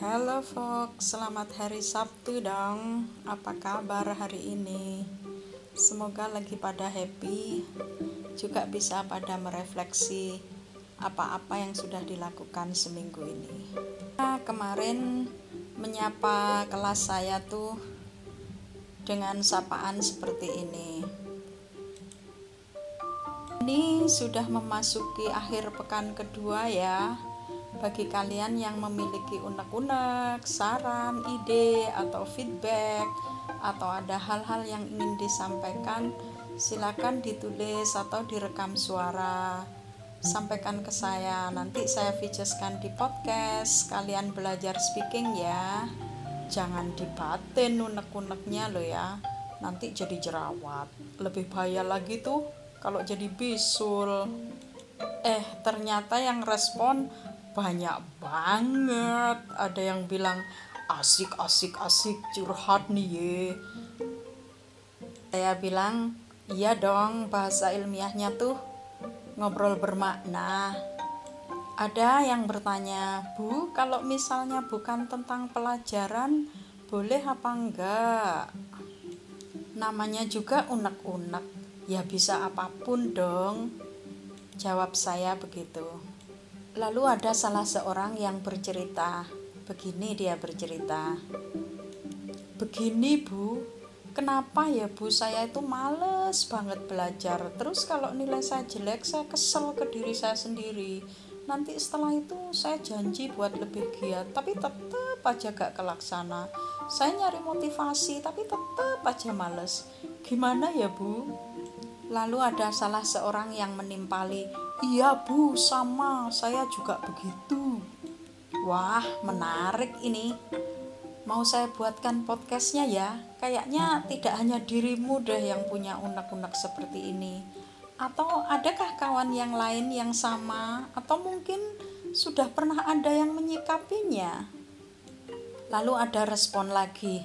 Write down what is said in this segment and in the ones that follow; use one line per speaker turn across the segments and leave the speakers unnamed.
Halo Fox, selamat hari Sabtu dong. Apa kabar hari ini? Semoga lagi pada happy, juga bisa pada merefleksi apa-apa yang sudah dilakukan seminggu ini. Kemarin menyapa kelas saya tuh dengan sapaan seperti ini. Ini sudah memasuki akhir pekan kedua ya. Bagi kalian yang memiliki unek-unek, saran, ide, atau feedback, atau ada hal-hal yang ingin disampaikan, silakan ditulis atau direkam suara. Sampaikan ke saya, nanti saya featureskan di podcast. Kalian belajar speaking ya. Jangan dibatin unek-uneknya loh ya. Nanti jadi jerawat. Lebih bahaya lagi tuh kalau jadi bisul. Ternyata yang respon banyak banget. Ada yang bilang asik curhat nih ye. Saya bilang iya dong, bahasa ilmiahnya tuh ngobrol bermakna. Ada yang bertanya, Bu, kalau misalnya bukan tentang pelajaran boleh apa enggak? Namanya juga unek-unek, ya bisa apapun dong. Jawab saya begitu. Lalu ada salah seorang yang bercerita. Begini dia bercerita. Begini Bu, kenapa ya Bu, saya itu males banget belajar. Terus kalau nilai saya jelek, saya kesel ke diri saya sendiri. Nanti setelah itu saya janji buat lebih giat, tapi tetap aja gak kelaksana. Saya nyari motivasi, tapi tetap aja males. Gimana ya Bu? Lalu ada salah seorang yang menimpali, iya Bu, sama, saya juga begitu. Wah, menarik ini. Mau saya buatkan podcastnya ya. Kayaknya tidak hanya dirimu deh yang punya unek-unek seperti ini. Atau adakah kawan yang lain yang sama? Atau mungkin sudah pernah ada yang menyikapinya? Lalu ada respon lagi.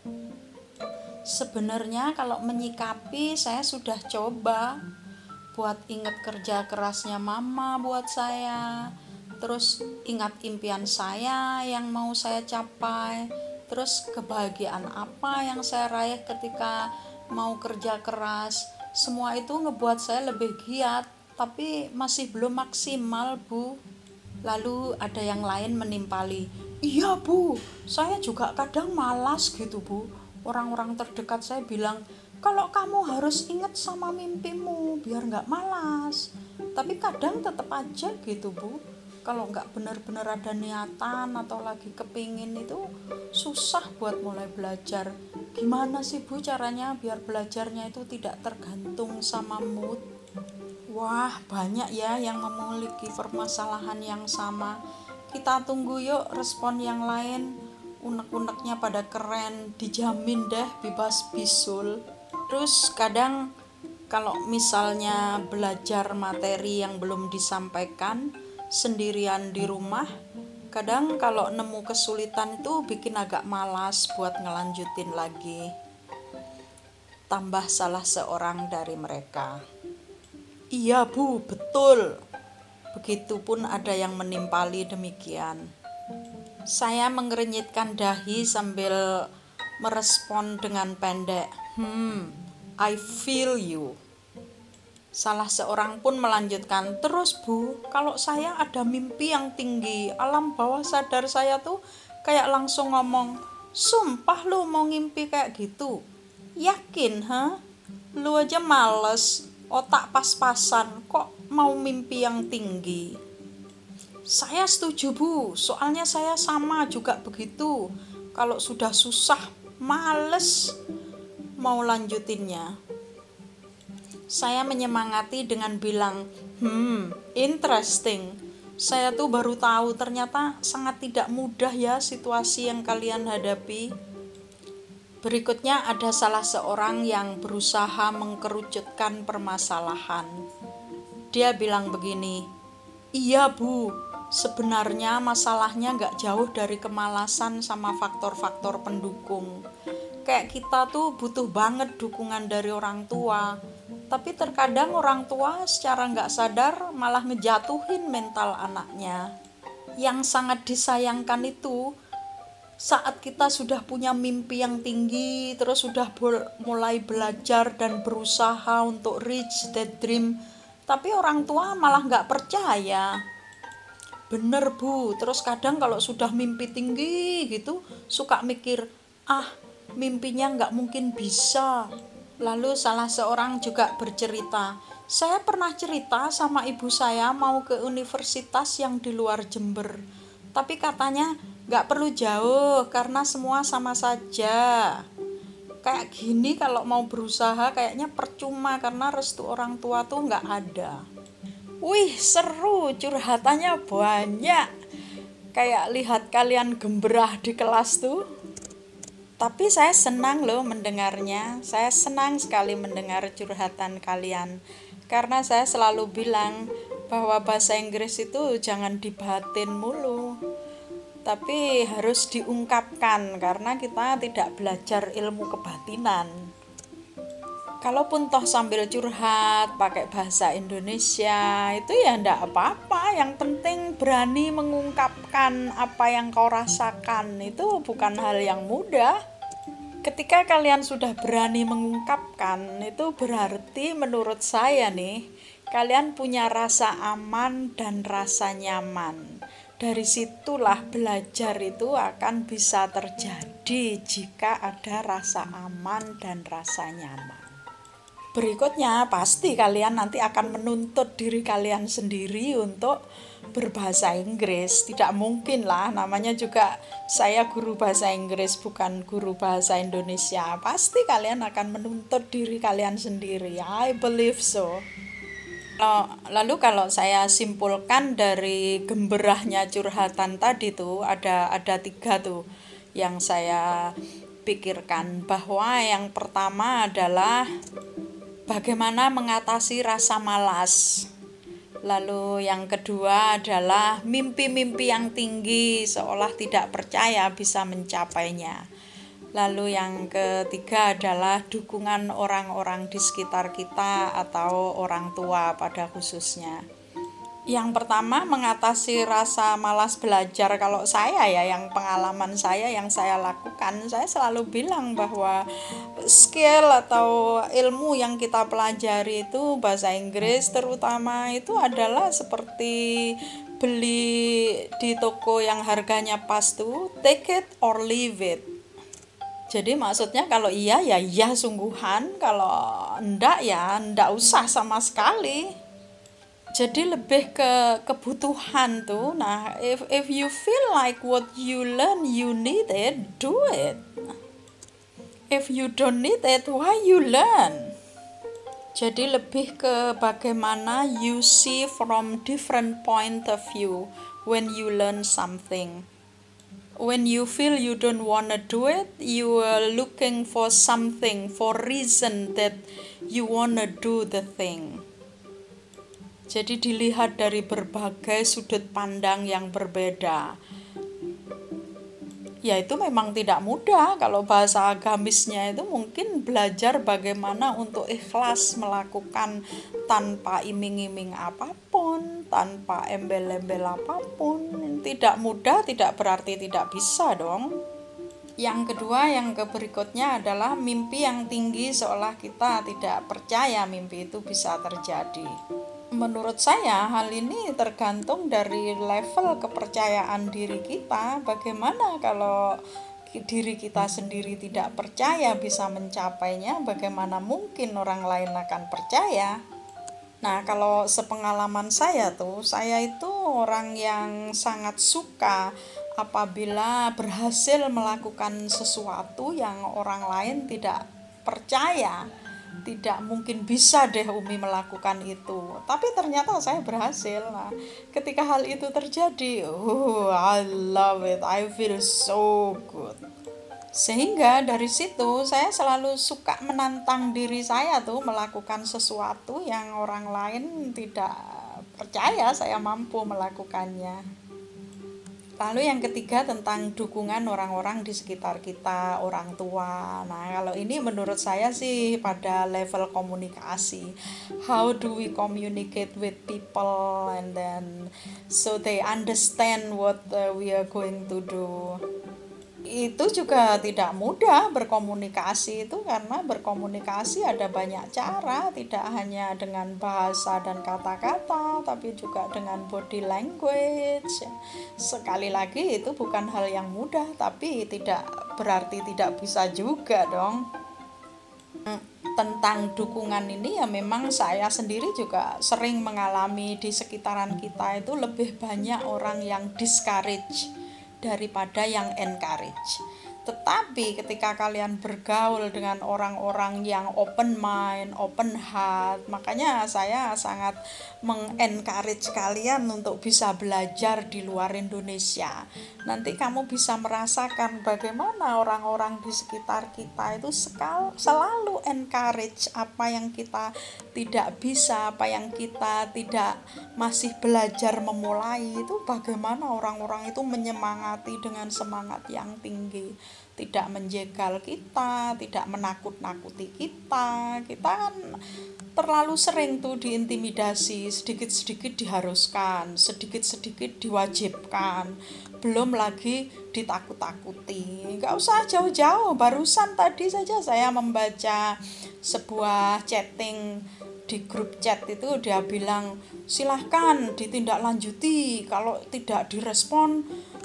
Sebenarnya kalau menyikapi saya sudah coba buat ingat kerja kerasnya mama buat saya, terus ingat impian saya yang mau saya capai, terus kebahagiaan apa yang saya raih ketika mau kerja keras. Semua itu ngebuat saya lebih giat, tapi masih belum maksimal Bu. Lalu ada yang lain menimpali, iya Bu, saya juga kadang malas gitu Bu. Orang-orang terdekat saya bilang, kalau kamu harus ingat sama mimpimu biar gak malas. Tapi kadang tetap aja gitu Bu, kalau gak benar-benar ada niatan atau lagi kepingin itu susah buat mulai belajar. Gimana sih Bu caranya biar belajarnya itu tidak tergantung sama mood? Wah, banyak ya yang memiliki permasalahan yang sama. Kita tunggu yuk respon yang lain. Unek-uneknya pada keren, dijamin deh bebas bisul. Terus kadang kalau misalnya belajar materi yang belum disampaikan sendirian di rumah, kadang kalau nemu kesulitan itu bikin agak malas buat ngelanjutin lagi. Tambah salah seorang dari mereka, iya Bu, betul. Begitupun ada yang menimpali demikian. Saya mengernyitkan dahi sambil merespon dengan pendek, I feel you. Salah seorang pun melanjutkan, terus Bu, kalau saya ada mimpi yang tinggi, alam bawah sadar saya tuh kayak langsung ngomong, sumpah lu mau ngimpi kayak gitu? Yakin, Lu aja males, otak pas-pasan, kok mau mimpi yang tinggi? Saya setuju Bu, soalnya saya sama juga begitu. Kalau sudah susah, males mau lanjutinnya. Saya menyemangati dengan bilang, interesting. Saya tuh baru tahu ternyata sangat tidak mudah ya situasi yang kalian hadapi. Berikutnya ada salah seorang yang berusaha mengkerucutkan permasalahan. Dia bilang begini, iya Bu, sebenarnya masalahnya gak jauh dari kemalasan sama faktor-faktor pendukung. Kayak kita tuh butuh banget dukungan dari orang tua, tapi terkadang orang tua secara gak sadar malah ngejatuhin mental anaknya. Yang sangat disayangkan itu Saat kita sudah punya mimpi yang tinggi, terus sudah mulai belajar dan berusaha untuk reach that dream, tapi orang tua malah nggak percaya. Bener bu, terus kadang kalau sudah mimpi tinggi gitu, suka mikir, ah mimpinya nggak mungkin bisa. Lalu salah seorang juga bercerita, saya pernah cerita sama ibu saya mau ke universitas yang di luar Jember. Tapi katanya nggak perlu jauh karena semua sama saja. Kayak gini kalau mau berusaha kayaknya percuma karena restu orang tua tuh nggak ada. Wih, seru, curhatannya banyak. Kayak lihat kalian gemberah di kelas tuh. Tapi saya senang loh mendengarnya. Saya senang sekali mendengar curhatan kalian. Karena saya selalu bilang bahwa bahasa Inggris itu jangan dibatin mulu. Tapi harus diungkapkan karena kita tidak belajar ilmu kebatinan. Kalaupun toh sambil curhat pakai bahasa Indonesia itu ya ndak apa-apa, yang penting berani mengungkapkan apa yang kau rasakan, itu bukan hal yang mudah. Ketika kalian sudah berani mengungkapkan, itu berarti menurut saya nih, kalian punya rasa aman dan rasa nyaman. Dari situlah belajar itu akan bisa terjadi jika ada rasa aman dan rasa nyaman. Berikutnya pasti kalian nanti akan menuntut diri kalian sendiri untuk berbahasa Inggris. Tidak mungkin lah, namanya juga saya guru bahasa Inggris bukan guru bahasa Indonesia. Pasti kalian akan menuntut diri kalian sendiri. I believe so. Lalu kalau saya simpulkan dari gemberahnya curhatan tadi tuh ada 3 tuh yang saya pikirkan, bahwa yang pertama adalah bagaimana mengatasi rasa malas. Lalu yang kedua adalah mimpi-mimpi yang tinggi seolah tidak percaya bisa mencapainya. Lalu yang ketiga adalah dukungan orang-orang di sekitar kita atau orang tua pada khususnya. Yang pertama, mengatasi rasa malas belajar. Kalau saya ya, yang pengalaman saya yang saya lakukan, saya selalu bilang bahwa skill atau ilmu yang kita pelajari itu bahasa Inggris terutama itu adalah seperti beli di toko yang harganya pas tuh, take it or leave it. Jadi maksudnya kalau iya ya iya sungguhan, kalau enggak ya enggak usah sama sekali. Jadi lebih ke kebutuhan tuh. Nah, if you feel like what you learn you need it, do it. If you don't need it, why you learn? Jadi lebih ke bagaimana you see from different point of view when you learn something. When you feel you don't wanna do it, you are looking for something, for reason that you wanna do the thing. Jadi dilihat dari berbagai sudut pandang yang berbeda. Ya itu memang tidak mudah. Kalau bahasa agamisnya itu mungkin belajar bagaimana untuk ikhlas melakukan tanpa iming-iming apapun, tanpa embel-embel apapun. Tidak mudah tidak berarti tidak bisa dong. Yang kedua, yang berikutnya adalah mimpi yang tinggi seolah kita tidak percaya mimpi itu bisa terjadi. Menurut saya hal ini tergantung dari level kepercayaan diri kita. Bagaimana kalau diri kita sendiri tidak percaya bisa mencapainya, bagaimana mungkin orang lain akan percaya? Nah, kalau sepengalaman saya tuh, saya itu orang yang sangat suka apabila berhasil melakukan sesuatu yang orang lain tidak percaya. Tidak mungkin bisa deh Umi melakukan itu, tapi ternyata saya berhasil. Nah, ketika hal itu terjadi, I love it, I feel so good. Sehingga dari situ saya selalu suka menantang diri saya tuh melakukan sesuatu yang orang lain tidak percaya saya mampu melakukannya. Lalu yang ketiga tentang dukungan orang-orang di sekitar kita, orang tua. Nah, kalau ini menurut saya sih pada level komunikasi. How do we communicate with people and then so they understand what we are going to do. itu juga tidak mudah berkomunikasi itu, karena berkomunikasi ada banyak cara, tidak hanya dengan bahasa dan kata-kata tapi juga dengan body language. Sekali lagi itu bukan hal yang mudah, tapi tidak berarti tidak bisa juga dong. Tentang dukungan ini ya memang saya sendiri juga sering mengalami di sekitaran kita itu lebih banyak orang yang discourage daripada yang encourage. Tetapi ketika kalian bergaul dengan orang-orang yang open mind, open heart, makanya saya sangat mengencourage kalian untuk bisa belajar di luar Indonesia. Nanti kamu bisa merasakan bagaimana orang-orang di sekitar kita itu selalu encourage apa yang kita tidak bisa, apa yang kita tidak masih belajar memulai, itu bagaimana orang-orang itu menyemangati dengan semangat yang tinggi, tidak menjegal kita, tidak menakut-nakuti kita. Kita kan terlalu sering tuh diintimidasi, sedikit-sedikit diharuskan, sedikit-sedikit diwajibkan, belum lagi ditakut-takuti. Nggak usah jauh-jauh, barusan tadi saja saya membaca sebuah chatting di grup chat itu, dia bilang silahkan ditindaklanjuti, kalau tidak direspon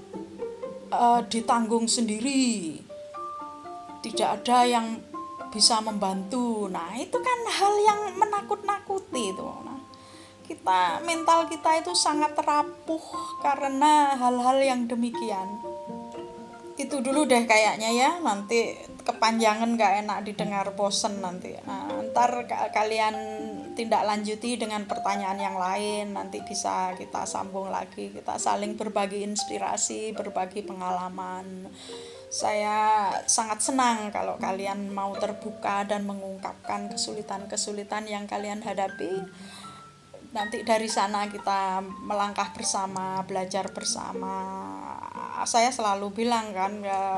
ditanggung sendiri, tidak ada yang bisa membantu. Nah itu kan hal yang menakut-nakuti itu. Nah, mental kita itu sangat rapuh karena hal-hal yang demikian. Itu dulu deh kayaknya ya, nanti kepanjangan gak enak didengar, bosen nanti. Nah, ntar kalian tindak lanjuti dengan pertanyaan yang lain, nanti bisa kita sambung lagi, kita saling berbagi inspirasi, berbagi pengalaman. Saya sangat senang kalau kalian mau terbuka dan mengungkapkan kesulitan-kesulitan yang kalian hadapi. Nanti dari sana kita melangkah bersama, belajar bersama. Saya selalu bilang kan,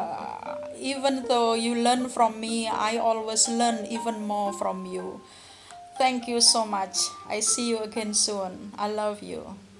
even though you learn from me, I always learn even more from you. Thank you so much. I see you again soon. I love you.